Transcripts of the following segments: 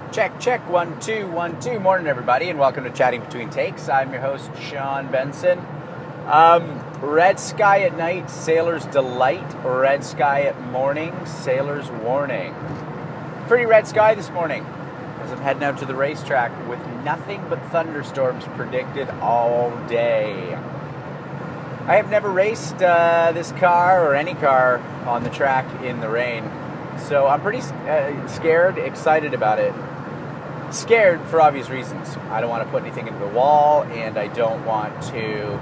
Check, check, 1, 2, 1, 2. Morning, everybody, and welcome to Chatting Between Takes. I'm your host, Sean Benson. Red sky at night, sailor's delight. Red sky at morning, sailor's warning. Pretty red sky this morning as I'm heading out to the racetrack with nothing but thunderstorms predicted all day. I have never raced this car or any car on the track in the rain, so I'm pretty scared, excited about it. Scared for obvious reasons. I don't want to put anything into the wall, and I don't want to...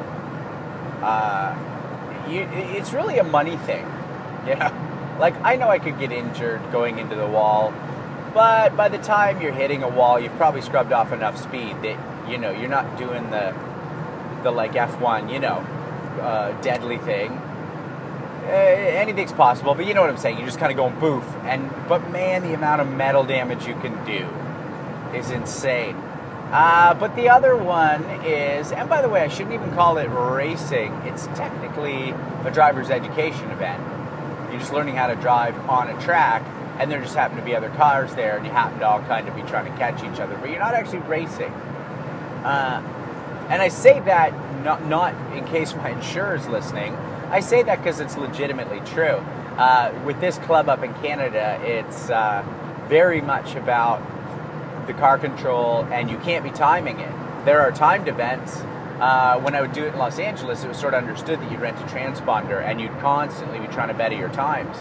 it's really a money thing. Yeah. Like, I know I could get injured going into the wall, but by the time you're hitting a wall, you've probably scrubbed off enough speed that, you're not doing the like F1, deadly thing. Anything's possible, but you know what I'm saying. You're just kind of going boof. But man, the amount of metal damage you can do is insane. But the other one is, and by the way, I shouldn't even call it racing. It's technically a driver's education event. You're just learning how to drive on a track, and there just happen to be other cars there, and you happen to all kind of be trying to catch each other, but you're not actually racing. And I say that not in case my insurer's listening. I say that because it's legitimately true. With this club up in Canada, it's very much about the car control, and you can't be timing it. There are timed events. When I would do it in Los Angeles, it was sort of understood that you'd rent a transponder and you'd constantly be trying to better your times.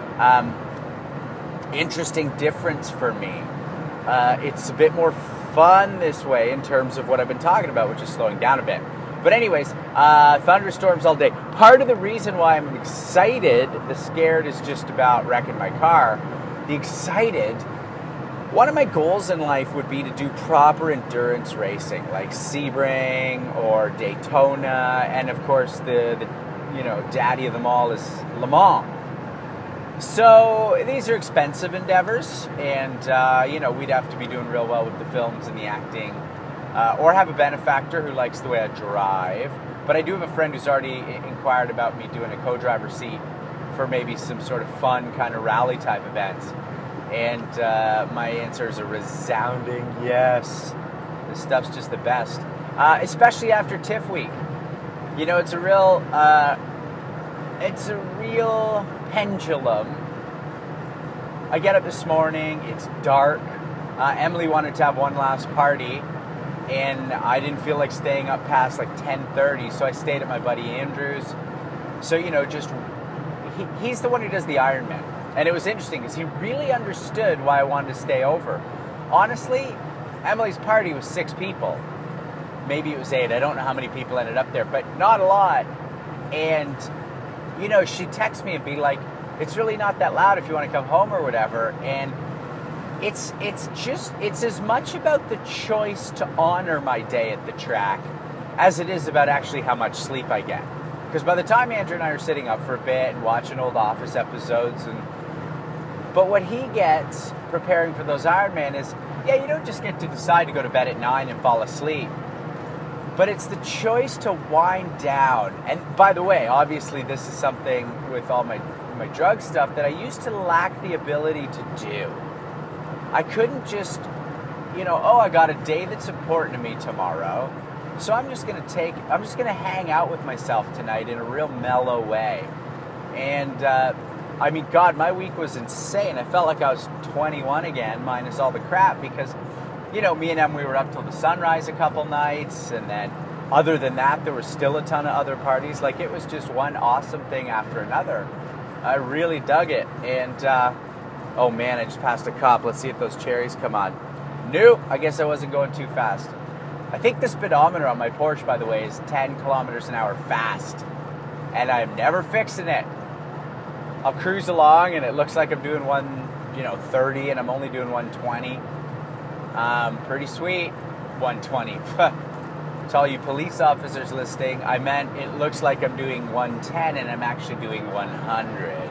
Interesting difference for me. It's a bit more fun this way in terms of what I've been talking about, which is slowing down a bit. But anyways, thunderstorms all day. Part of the reason why I'm excited, the scared is just about wrecking my car. The excited, one of my goals in life would be to do proper endurance racing, like Sebring or Daytona, and of course the daddy of them all is Le Mans. So these are expensive endeavors, and we'd have to be doing real well with the films and the acting, or have a benefactor who likes the way I drive. But I do have a friend who's already inquired about me doing a co-driver seat for maybe some sort of fun kind of rally type events. And my answer is a resounding yes. This stuff's just the best, especially after TIFF week. It's a real pendulum. I get up this morning. It's dark. Emily wanted to have one last party, and I didn't feel like staying up past like 10:30, so I stayed at my buddy Andrew's. So he's the one who does the Ironman. And it was interesting because he really understood why I wanted to stay over. Honestly, Emily's party was 6 people. Maybe it was 8. I don't know how many people ended up there, but not a lot. And, she'd text me and be like, it's really not that loud if you want to come home or whatever. And it's as much about the choice to honor my day at the track as it is about actually how much sleep I get. Because by the time Andrew and I are sitting up for a bit and watching old Office episodes, but what he gets preparing for those Ironman is, you don't just get to decide to go to bed at 9 and fall asleep, but it's the choice to wind down. And by the way, obviously this is something with all my drug stuff that I used to lack the ability to do. I couldn't just, I got a day that's important to me tomorrow, so I'm just going to hang out with myself tonight in a real mellow way. And, God, my week was insane. I felt like I was 21 again, minus all the crap, because, me and Em, we were up till the sunrise a couple nights, and then other than that, there was still a ton of other parties. Like, it was just one awesome thing after another. I really dug it. And, oh man, I just passed a cop. Let's see if those cherries come on. Nope, I guess I wasn't going too fast. I think the speedometer on my Porsche, by the way, is 10 kilometers an hour fast, and I'm never fixing it. I'll cruise along, and it looks like I'm doing 130, and I'm only doing 120. Pretty sweet, 120. To all you police officers listening, I meant it looks like I'm doing 110, and I'm actually doing 100.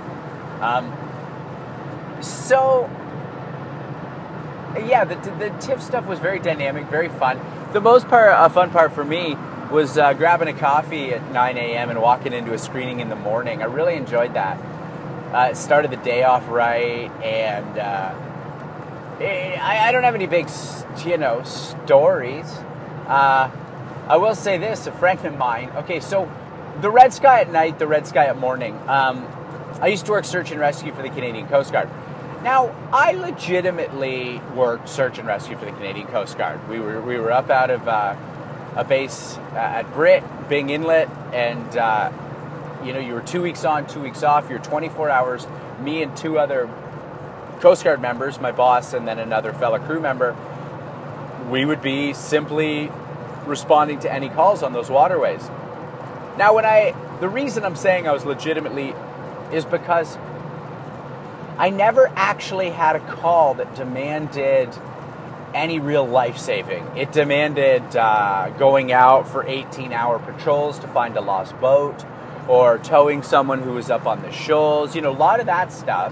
The TIFF stuff was very dynamic, very fun. The most fun part for me was grabbing a coffee at 9 a.m. and walking into a screening in the morning. I really enjoyed that. It started the day off right, and I don't have any big, stories. I will say this, a friend of mine, okay, so the red sky at night, the red sky at morning. I used to work search and rescue for the Canadian Coast Guard. Now, I legitimately worked search and rescue for the Canadian Coast Guard. We were up out of a base at Britt, Bing Inlet, and you were 2 weeks on, 2 weeks off. You're 24 hours. Me and two other Coast Guard members, my boss and then another fellow crew member, we would be simply responding to any calls on those waterways. Now, the reason I'm saying I was legitimately is because I never actually had a call that demanded any real life-saving. It demanded going out for 18-hour patrols to find a lost boat or towing someone who was up on the shoals. A lot of that stuff.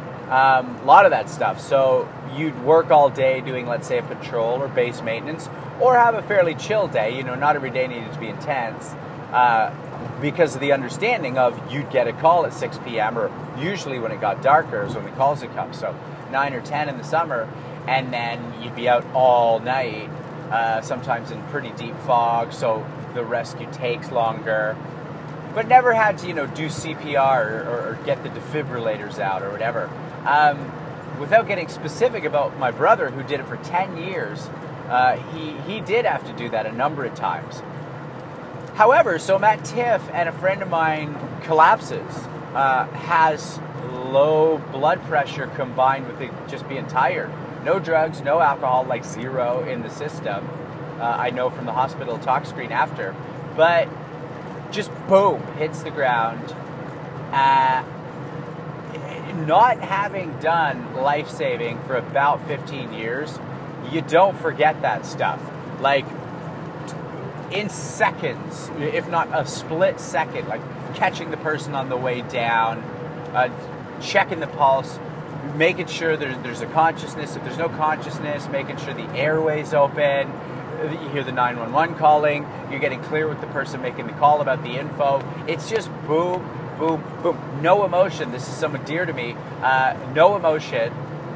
So you'd work all day doing, let's say, a patrol or base maintenance, or have a fairly chill day. Not every day needed to be intense. Because of the understanding of you'd get a call at 6 p.m. or usually when it got darker is when the calls would come. So 9 or 10 in the summer, and then you'd be out all night, sometimes in pretty deep fog, so the rescue takes longer. But never had to, do CPR or get the defibrillators out or whatever. Without getting specific about my brother, who did it for 10 years, he did have to do that a number of times. However, so I'm at TIFF and a friend of mine collapses, has low blood pressure combined with it just being tired. No drugs, no alcohol, like zero in the system. I know from the hospital talk screen after. But just boom, hits the ground. Not having done life-saving for about 15 years, you don't forget that stuff. Like, in seconds, if not a split second, like catching the person on the way down, checking the pulse, making sure there's a consciousness. If there's no consciousness, making sure the airway's open. You hear the 911 calling. You're getting clear with the person making the call about the info. It's just boom, boom, boom. No emotion. This is someone dear to me. No emotion.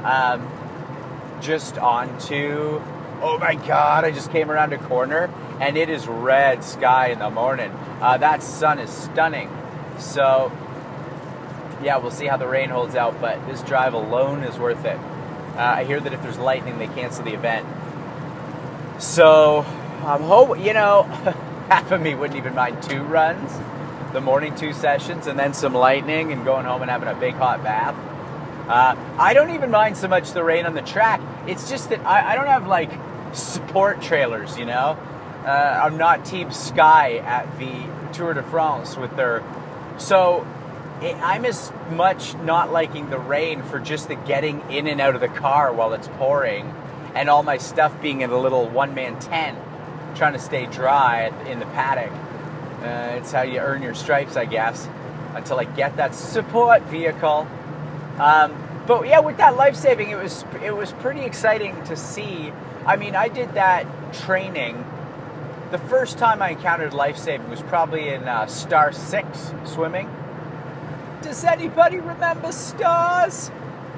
Just on to, oh my God, I just came around a corner and it is red sky in the morning. That sun is stunning. So, yeah, we'll see how the rain holds out, but this drive alone is worth it. I hear that if there's lightning, they cancel the event. So, I'm hoping, half of me wouldn't even mind 2 runs, the morning 2 sessions, and then some lightning and going home and having a big hot bath. I don't even mind so much the rain on the track. It's just that I don't have, like, support trailers, I'm not Team Sky at the Tour de France with their... So, I'm as much not liking the rain for just the getting in and out of the car while it's pouring and all my stuff being in a little one-man tent trying to stay dry in the paddock. It's how you earn your stripes, I guess, until I get that support vehicle. But yeah, with that life-saving, it was pretty exciting to see. I mean, I did that training. The first time I encountered life-saving was probably in Star 6 swimming. Does anybody remember Stars?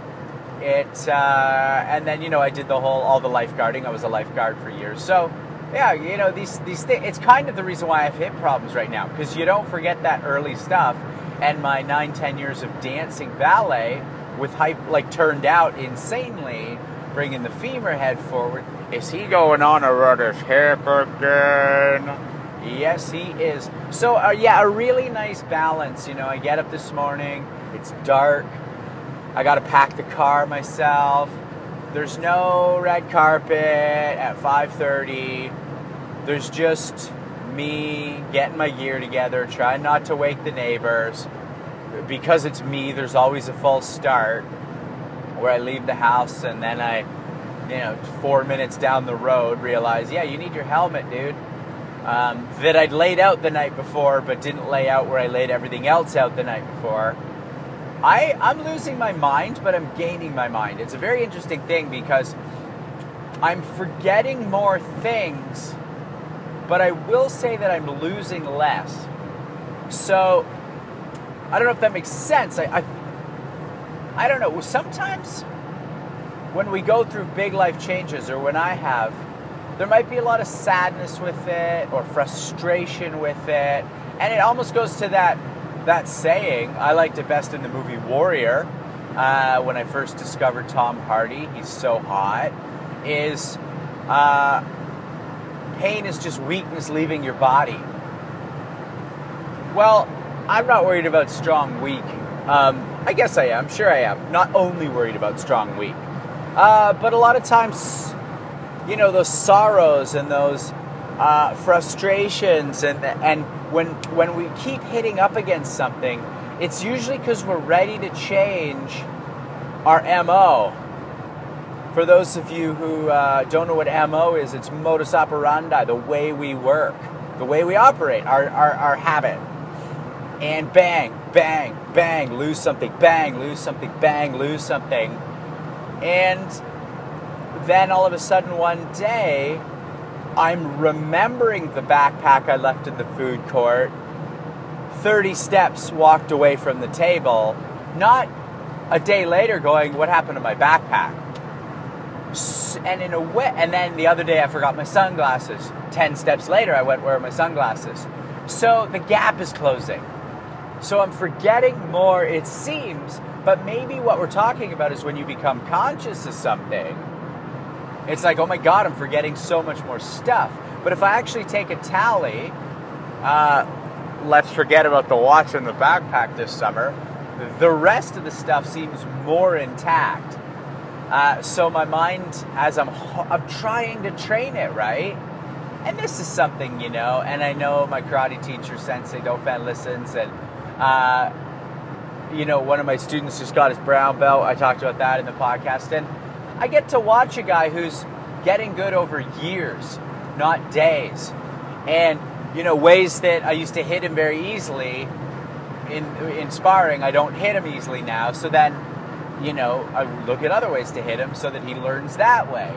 And then, I did all the lifeguarding. I was a lifeguard for years. So, yeah, these things, it's kind of the reason why I have hip problems right now, because you don't forget that early stuff. And my 9-10 years of dancing ballet with hype, turned out insanely, bringing the femur head forward. Is he going on around his hip again? Yes, he is. So, a really nice balance. I get up this morning, it's dark, I got to pack the car myself, there's no red carpet at 5:30, there's just me getting my gear together, trying not to wake the neighbors. Because it's me, there's always a false start where I leave the house and then I, 4 minutes down the road realize, yeah, you need your helmet, dude. That I'd laid out the night before, but didn't lay out where I laid everything else out the night before. I'm losing my mind, but I'm gaining my mind. It's a very interesting thing because I'm forgetting more things, but I will say that I'm losing less. So, I don't know if that makes sense. I don't know. Sometimes when we go through big life changes, or when I have, there might be a lot of sadness with it or frustration with it. And it almost goes to that saying, I liked it best in the movie Warrior, when I first discovered Tom Hardy. He's so hot. Is pain is just weakness leaving your body. Well, I'm not worried about strong, weak. I guess I am. Sure I am. Not only worried about strong, weak. But a lot of times, those sorrows and those frustrations and when we keep hitting up against something, it's usually because we're ready to change our MO. For those of you who don't know what MO is, it's modus operandi, the way we work, the way we operate, our habit. And bang, bang, bang, lose something, bang, lose something, bang, lose something. And then all of a sudden one day, I'm remembering the backpack I left in the food court, 30 steps walked away from the table, not a day later going, what happened to my backpack? And in a way, and then the other day I forgot my sunglasses. 10 steps later I went, where are my sunglasses? So the gap is closing. So I'm forgetting more, it seems, but maybe what we're talking about is when you become conscious of something, it's like, oh my God, I'm forgetting so much more stuff. But if I actually take a tally, let's forget about the watch and the backpack this summer, the rest of the stuff seems more intact. So my mind, as I'm trying to train it, right? And this is something, and I know my karate teacher, Sensei Dauphin, listens, and one of my students just got his brown belt. I talked about that in the podcast. And I get to watch a guy who's getting good over years, not days. And, ways that I used to hit him very easily in sparring, I don't hit him easily now. So then, I look at other ways to hit him so that he learns that way.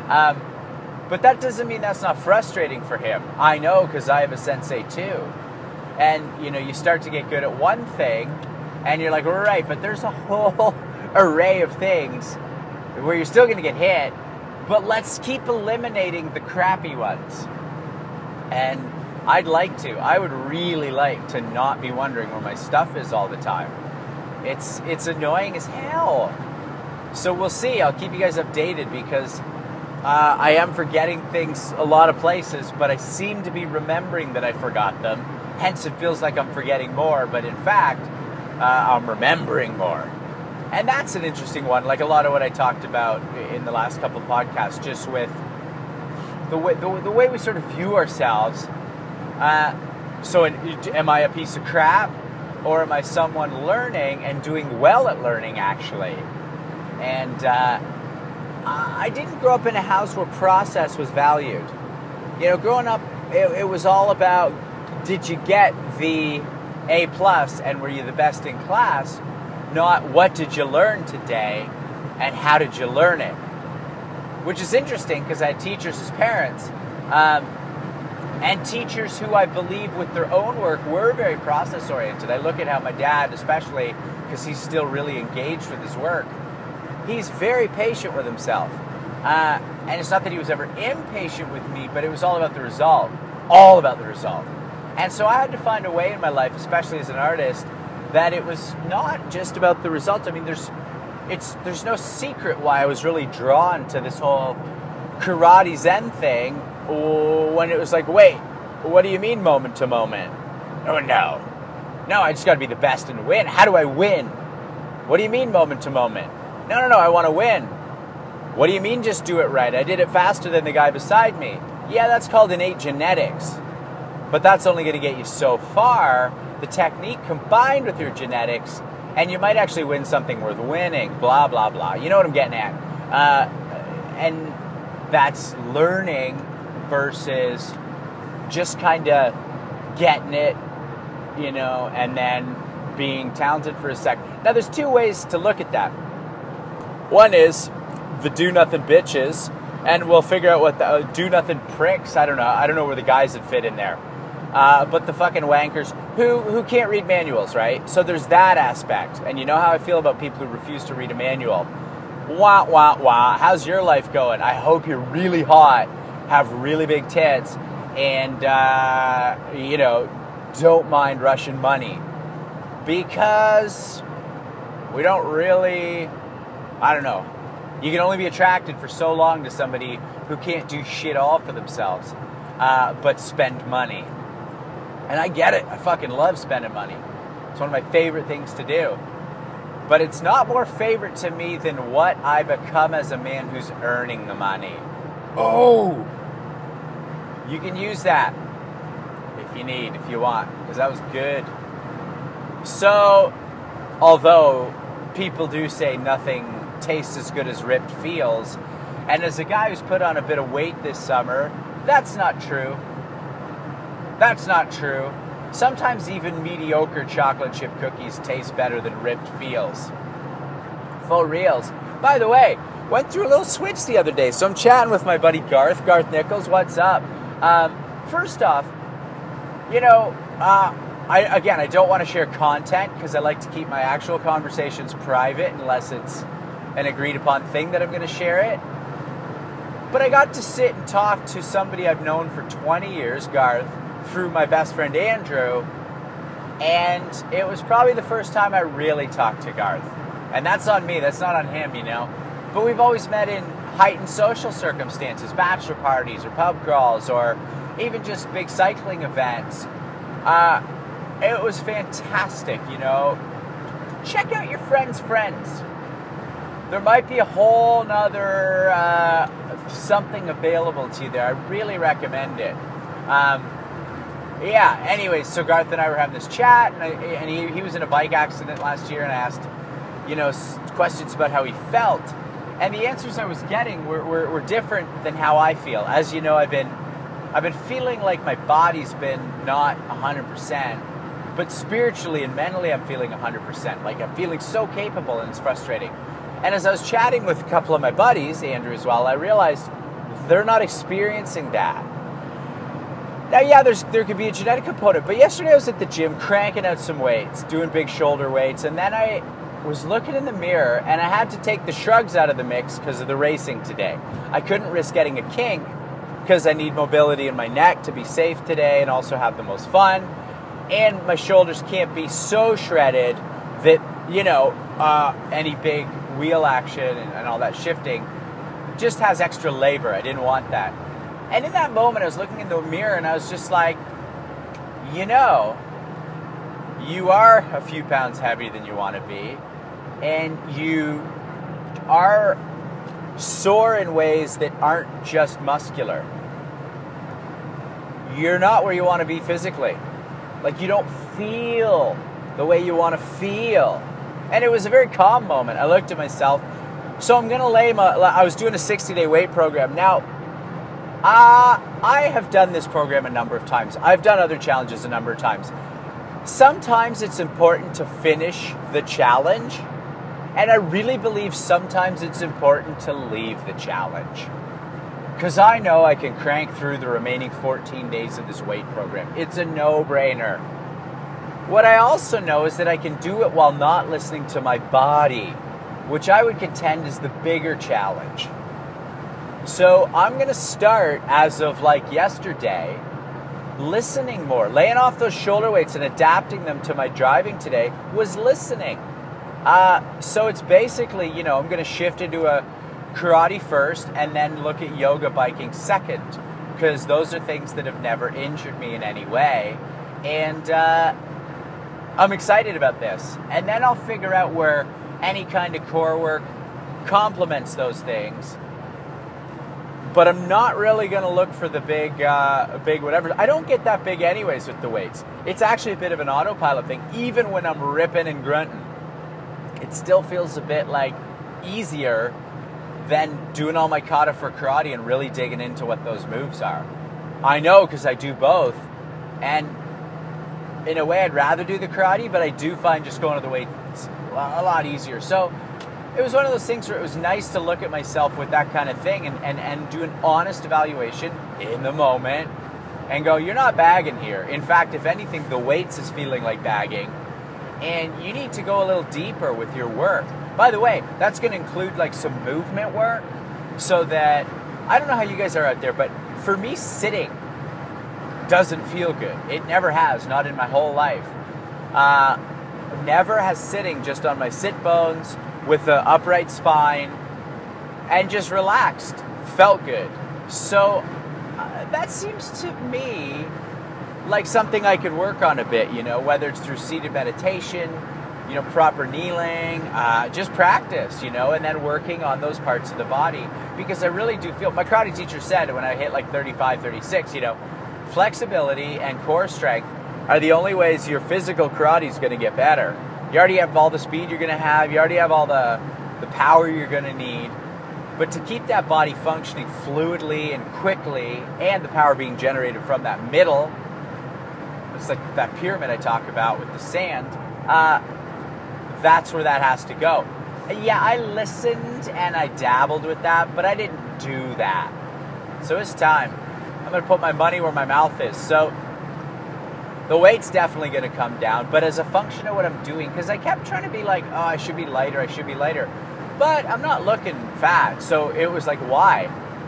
But that doesn't mean that's not frustrating for him. I know, because I have a sensei too. And, you start to get good at one thing, and you're like, right, but there's a whole array of things where you're still going to get hit, but let's keep eliminating the crappy ones. And I would really like to not be wondering where my stuff is all the time. It's annoying as hell. So we'll see. I'll keep you guys updated, because I am forgetting things a lot of places, but I seem to be remembering that I forgot them. Hence, it feels like I'm forgetting more, but in fact, I'm remembering more. And that's an interesting one, like a lot of what I talked about in the last couple of podcasts, just with the way we sort of view ourselves. So am I a piece of crap, or am I someone learning and doing well at learning, actually? And I didn't grow up in a house where process was valued. Growing up, it was all about, did you get the A+, and were you the best in class? Not what did you learn today and how did you learn it? Which is interesting, because I had teachers as parents, and teachers who I believe with their own work were very process oriented. I look at how my dad, especially because he's still really engaged with his work, he's very patient with himself. And it's not that he was ever impatient with me, but it was all about the result. All about the result. And so I had to find a way in my life, especially as an artist, that it was not just about the result. I mean, there's no secret why I was really drawn to this whole karate Zen thing, when it was like, wait, what do you mean moment to moment? Oh, no, I just got to be the best and win. How do I win? What do you mean moment to moment? No, I want to win. What do you mean just do it right? I did it faster than the guy beside me. Yeah, that's called innate genetics. But that's only going to get you so far. The technique combined with your genetics, and you might actually win something worth winning, blah, blah, blah. You know what I'm getting at. And that's learning versus just kind of getting it, and then being talented for a second. Now, there's two ways to look at that. One is the do-nothing bitches, and we'll figure out what the do-nothing pricks, I don't know where the guys would fit in there. But the fucking wankers who can't read manuals, right? So there's that aspect. And you know how I feel about people who refuse to read a manual. Wah, wah, wah. How's your life going? I hope you're really hot, have really big tits, and, don't mind Russian money. Because we don't really, I don't know. You can only be attracted for so long to somebody who can't do shit all for themselves, but spend money. And I get it. I fucking love spending money. It's one of my favorite things to do. But it's not more favorite to me than what I become as a man who's earning the money. Oh! You can use that if you want, because that was good. So, although people do say nothing tastes as good as ripped feels, and as a guy who's put on a bit of weight this summer, that's not true. That's not true. Sometimes even mediocre chocolate chip cookies taste better than ripped feels. For reals. By the way, went through a little switch the other day, so I'm chatting with my buddy Garth Nichols. What's up? First off, I don't want to share content because I like to keep my actual conversations private unless it's an agreed upon thing that I'm going to share it. But I got to sit and talk to somebody I've known for 20 years, Garth, through my best friend Andrew, and it was probably the first time I really talked to Garth. And that's on me, that's not on him, But we've always met in heightened social circumstances, bachelor parties or pub crawls or even just big cycling events. It was fantastic, Check out your friend's friends. There might be a whole nother something available to you there. I really recommend it. Anyways, so Garth and I were having this chat, and he was in a bike accident last year, and I asked, questions about how he felt. And the answers I was getting were different than how I feel. As you know, I've been feeling like my body's been not 100%, but spiritually and mentally I'm feeling 100%. Like I'm feeling so capable, and it's frustrating. And as I was chatting with a couple of my buddies, Andrew as well, I realized they're not experiencing that. Now, yeah, there could be a genetic component, but yesterday I was at the gym cranking out some weights, doing big shoulder weights, and then I was looking in the mirror, and I had to take the shrugs out of the mix because of the racing today. I couldn't risk getting a kink because I need mobility in my neck to be safe today and also have the most fun, and my shoulders can't be so shredded that, any big wheel action and all that shifting just has extra labor. I didn't want that. And in that moment, I was looking in the mirror and I was just like, you are a few pounds heavier than you want to be, and you are sore in ways that aren't just muscular. You're not where you want to be physically. Like, you don't feel the way you want to feel. And it was a very calm moment. I looked at myself. So I'm going to I was doing a 60-day weight program. Now, I have done this program a number of times. I've done other challenges a number of times. Sometimes it's important to finish the challenge, and I really believe sometimes it's important to leave the challenge. Because I know I can crank through the remaining 14 days of this weight program. It's a no-brainer. What I also know is that I can do it while not listening to my body, which I would contend is the bigger challenge. So I'm going to start, as of yesterday, listening more. Laying off those shoulder weights and adapting them to my driving today was listening. So it's basically, I'm going to shift into a karate first and then look at yoga biking second, because those are things that have never injured me in any way. And I'm excited about this. And then I'll figure out where any kind of core work complements those things. But I'm not really going to look for the big whatever. I don't get that big anyways with the weights. It's actually a bit of an autopilot thing. Even when I'm ripping and grunting, it still feels a bit easier than doing all my kata for karate and really digging into what those moves are. I know because I do both. And in a way, I'd rather do the karate, but I do find just going to the weights a lot easier. So it was one of those things where it was nice to look at myself with that kind of thing and do an honest evaluation in the moment and go, you're not bagging here. In fact, if anything, the weights is feeling like bagging, and you need to go a little deeper with your work. By the way, that's going to include like some movement work, so that, I don't know how you guys are out there, but for me, sitting doesn't feel good. It never has, not in my whole life. Never has sitting just on my sit bones with the upright spine and just relaxed felt good. So that seems to me like something I could work on a bit, whether it's through seated meditation, proper kneeling, just practice, and then working on those parts of the body. Because I really do feel, my karate teacher said when I hit like 35, 36, flexibility and core strength are the only ways your physical karate is going to get better. You already have all the speed you're going to have. You already have all the power you're going to need. But to keep that body functioning fluidly and quickly, and the power being generated from that middle, it's like that pyramid I talk about with the sand, that's where that has to go. Yeah, I listened and I dabbled with that, but I didn't do that. So it's time. I'm going to put my money where my mouth is. So the weight's definitely going to come down, but as a function of what I'm doing, because I kept trying to be like, oh, I should be lighter. But I'm not looking fat, so it was like, why?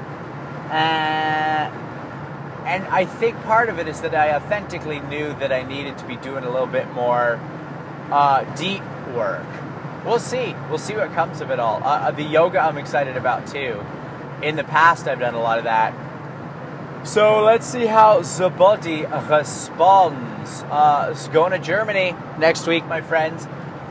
And I think part of it is that I authentically knew that I needed to be doing a little bit more deep work. We'll see what comes of it all. The yoga I'm excited about too. In the past, I've done a lot of that. So let's see how the body responds. Going to Germany next week, my friends.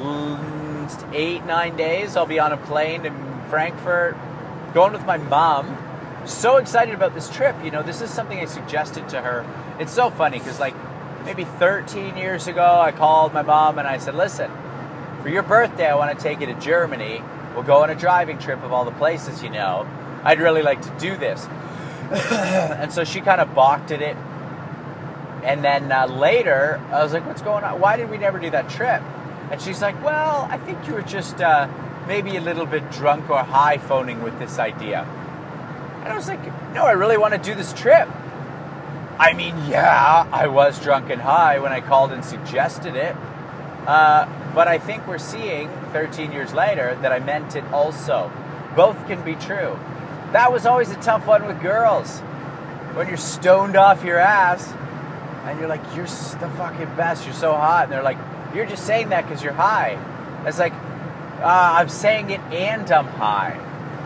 8-9 days. I'll be on a plane in Frankfurt, going with my mom. So excited about this trip. This is something I suggested to her. It's so funny because like maybe 13 years ago, I called my mom and I said, listen, for your birthday, I want to take you to Germany. We'll go on a driving trip of all the places I'd really like to do this. And so she kind of balked at it. And then later, I was like, what's going on? Why did we never do that trip? And she's like, well, I think you were just maybe a little bit drunk or high phoning with this idea. And I was like, no, I really want to do this trip. I mean, yeah, I was drunk and high when I called and suggested it. But I think we're seeing 13 years later that I meant it also. Both can be true. That was always a tough one with girls. When you're stoned off your ass and you're like, you're the fucking best, you're so hot. And they're like, you're just saying that because you're high. It's like, I'm saying it and I'm high.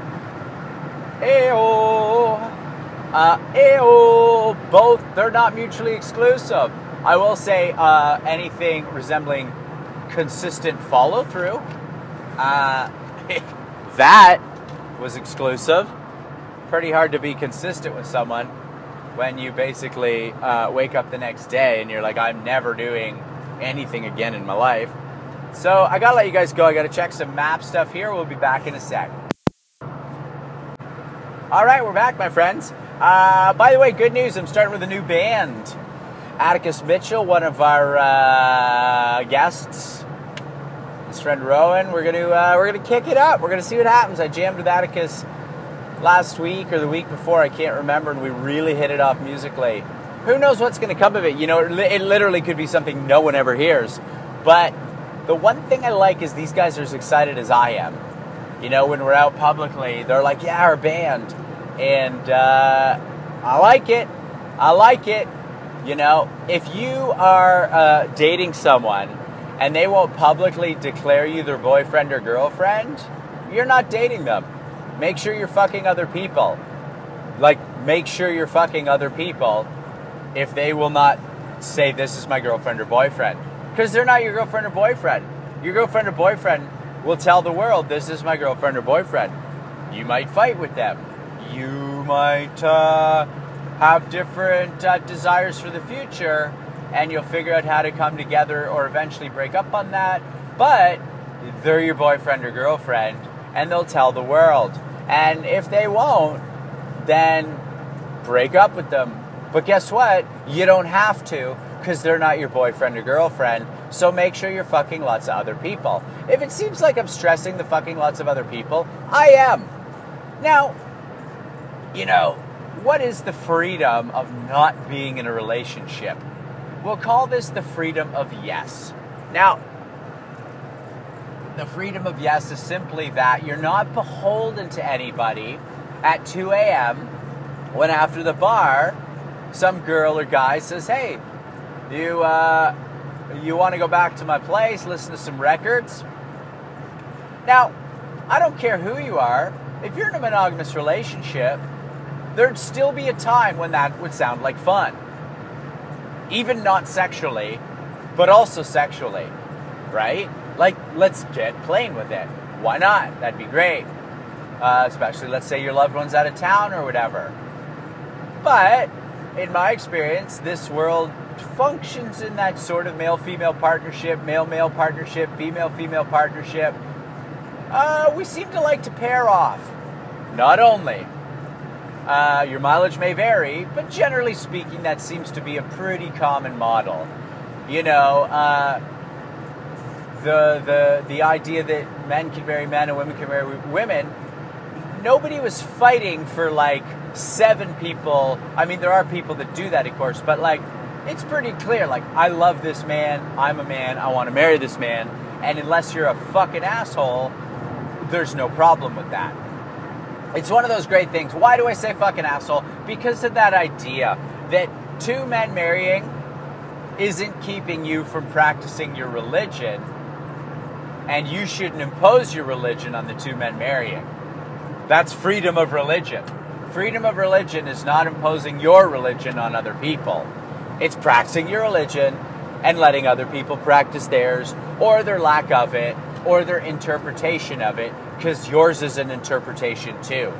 Ayo. Ayo. Both, they're not mutually exclusive. I will say anything resembling consistent follow-through, that was exclusive. Pretty hard to be consistent with someone when you basically wake up the next day and you're like, I'm never doing anything again in my life. So I gotta let you guys go. I gotta check some map stuff here. We'll be back in a sec. All right, we're back, my friends. By the way, good news. I'm starting with a new band. Atticus Mitchell, one of our guests. His friend Rowan. We're gonna kick it up. We're gonna see what happens. I jammed with Atticus last week or the week before. I can't remember, and we really hit it off musically. Who knows what's going to come of it? It literally could be something no one ever hears. But the one thing I like is these guys are as excited as I am. When we're out publicly, they're like, yeah, our band. And I like it. If you are dating someone and they won't publicly declare you their boyfriend or girlfriend, you're not dating them. Make sure you're fucking other people. Make sure you're fucking other people if they will not say this is my girlfriend or boyfriend. Because they're not your girlfriend or boyfriend. Your girlfriend or boyfriend will tell the world this is my girlfriend or boyfriend. You might fight with them. You might have different desires for the future, and you'll figure out how to come together or eventually break up on that. But they're your boyfriend or girlfriend, and they'll tell the world. And if they won't, then break up with them. But guess what? You don't have to, because they're not your boyfriend or girlfriend. So make sure you're fucking lots of other people. If it seems like I'm stressing the fucking lots of other people, I am. Now, what is the freedom of not being in a relationship? We'll call this the freedom of yes. Now, The freedom of yes is simply that you're not beholden to anybody at 2 a.m. when after the bar, some girl or guy says, hey, you want to go back to my place, listen to some records? Now, I don't care who you are. If you're in a monogamous relationship, there'd still be a time when that would sound like fun. Even not sexually, but also sexually, right? Like, let's get plain with it. Why not? That'd be great. Especially, let's say your loved one's out of town or whatever. But, in my experience, this world functions in that sort of male-female partnership, male-male partnership, female-female partnership. We seem to like to pair off. Not only. Your mileage may vary, but generally speaking, that seems to be a pretty common model. You know, the idea that men can marry men and women can marry women, nobody was fighting for like 7 people. I mean, there are people that do that, of course, but like, it's pretty clear. Like, I love this man, I'm a man, I want to marry this man, and unless you're a fucking asshole, there's no problem with that. It's one of those great things. Why do I say fucking asshole? Because of that idea that 2 men marrying isn't keeping you from practicing your religion, and you shouldn't impose your religion on the 2 men marrying. That's freedom of religion. Freedom of religion is not imposing your religion on other people. It's practicing your religion and letting other people practice theirs, or their lack of it, or their interpretation of it, because yours is an interpretation too.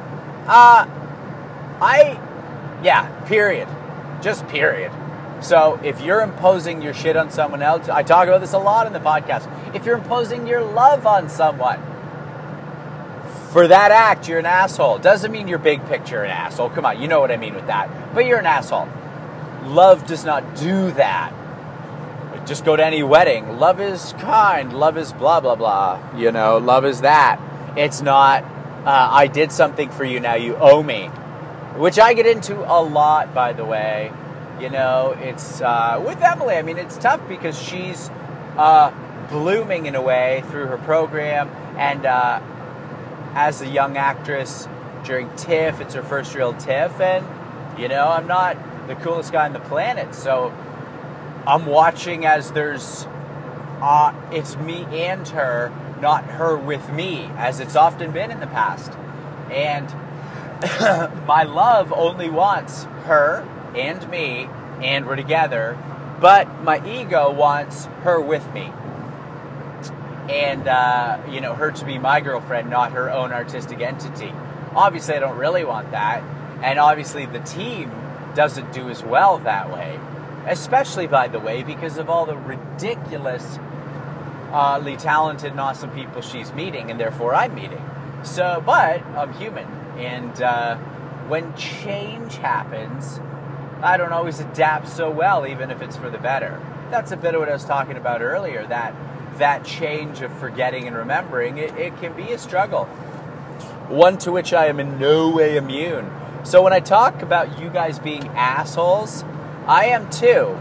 Period. Just period. So if you're imposing your shit on someone else, I talk about this a lot in the podcast. If you're imposing your love on someone, for that act, you're an asshole. Doesn't mean you're big picture an asshole. Come on, you know what I mean with that. But you're an asshole. Love does not do that. Just go to any wedding. Love is kind. Love is blah, blah, blah. You know, love is that. It's not, I did something for you, now you owe me. Which I get into a lot, by the way. You know, it's, with Emily, I mean, it's tough because she's blooming in a way through her program. And as a young actress during TIFF, it's her first real TIFF. And, you know, I'm not the coolest guy on the planet. So I'm watching as there's, it's me and her, not her with me, as it's often been in the past. And my love only wants her and me, and we're together, but my ego wants her with me. And, you know, her to be my girlfriend, not her own artistic entity. Obviously, I don't really want that. And obviously, the team doesn't do as well that way. Especially, by the way, because of all the ridiculously talented and awesome people she's meeting, and therefore I'm meeting. So, but I'm human. And when change happens, I don't always adapt so well, even if it's for the better. That's a bit of what I was talking about earlier, that change of forgetting and remembering, it can be a struggle. One to which I am in no way immune. So when I talk about you guys being assholes, I am too.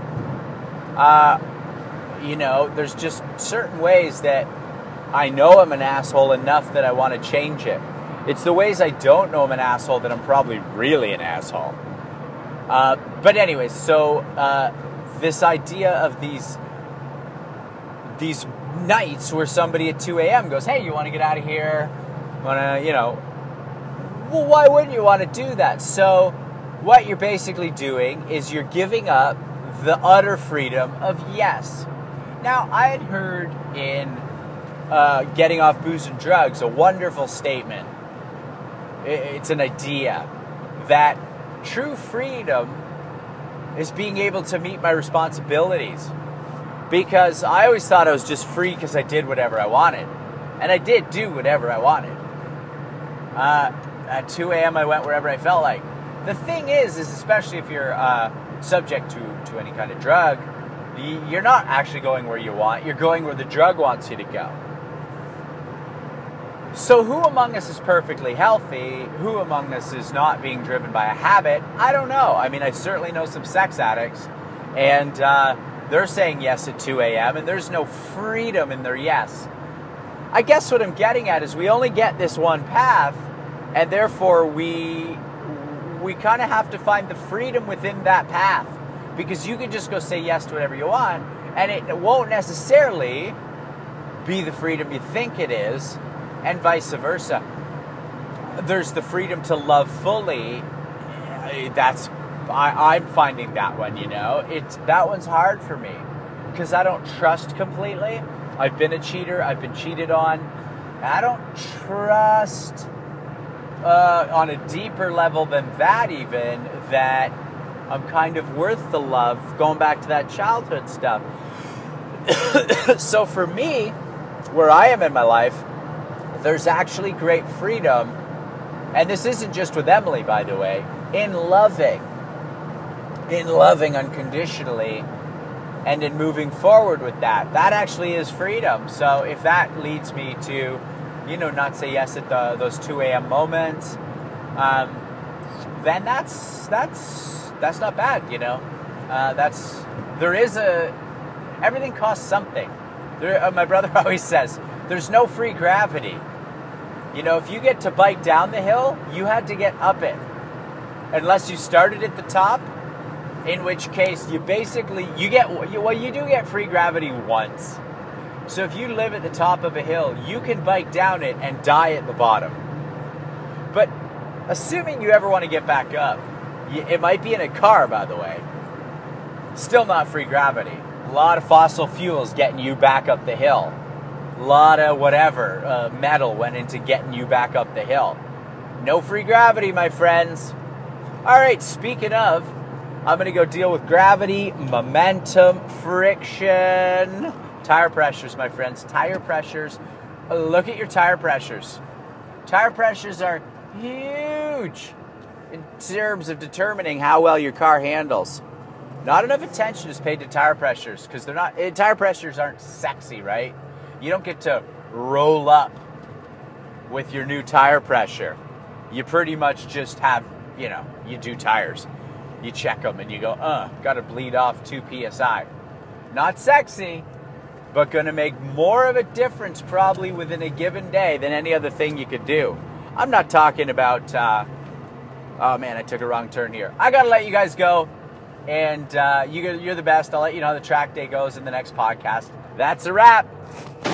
You know, there's just certain ways that I know I'm an asshole enough that I want to change it. It's the ways I don't know I'm an asshole that I'm probably really an asshole. But anyways, so this idea of these nights where somebody at 2 a.m. goes, hey, you want to get out of here? Want to, you know, well, why wouldn't you want to do that? So what you're basically doing is you're giving up the utter freedom of yes. Now, I had heard in Getting Off Booze and Drugs a wonderful statement. It's an idea that true freedom is being able to meet my responsibilities. Because I always thought I was just free because I did whatever I wanted. And I did do whatever I wanted. At 2 a.m. I went wherever I felt like. The thing is especially if you're subject to any kind of drug, you're not actually going where you want. You're going where the drug wants you to go. So who among us is perfectly healthy? Who among us is not being driven by a habit? I don't know. I mean, I certainly know some sex addicts. And they're saying yes at 2 a.m. and there's no freedom in their yes. I guess what I'm getting at is we only get this one path, and therefore we kind of have to find the freedom within that path, because you can just go say yes to whatever you want, and it won't necessarily be the freedom you think it is, and vice versa. There's the freedom to love fully. I'm finding that one, that one's hard for me because I don't trust completely. I've been a cheater. I've been cheated on. I don't trust on a deeper level than that, even, that I'm kind of worth the love, going back to that childhood stuff. So for me, where I am in my life, there's actually great freedom, and this isn't just with Emily, by the way, in loving unconditionally, and in moving forward with that. That actually is freedom. So if that leads me to, not say yes at those 2 a.m. moments, then that's not bad, everything costs something. My brother always says, there's no free gravity. If you get to bike down the hill, you had to get up it. Unless you started at the top, in which case you do get free gravity once. So if you live at the top of a hill, you can bike down it and die at the bottom. But assuming you ever want to get back up, it might be in a car, by the way. Still not free gravity. A lot of fossil fuels getting you back up the hill. A lot of metal went into getting you back up the hill. No free gravity, my friends. All right, speaking of, I'm going to go deal with gravity, momentum, friction, tire pressures, my friends. Tire pressures. Look at your tire pressures. Tire pressures are huge in terms of determining how well your car handles. Not enough attention is paid to tire pressures because tire pressures aren't sexy, right? You don't get to roll up with your new tire pressure. You pretty much just have, you do tires. You check them and you go, got to bleed off 2 PSI. Not sexy, but going to make more of a difference probably within a given day than any other thing you could do. I'm not talking about, oh man, I took a wrong turn here. I got to let you guys go. And you're the best. I'll let you know how the track day goes in the next podcast. That's a wrap.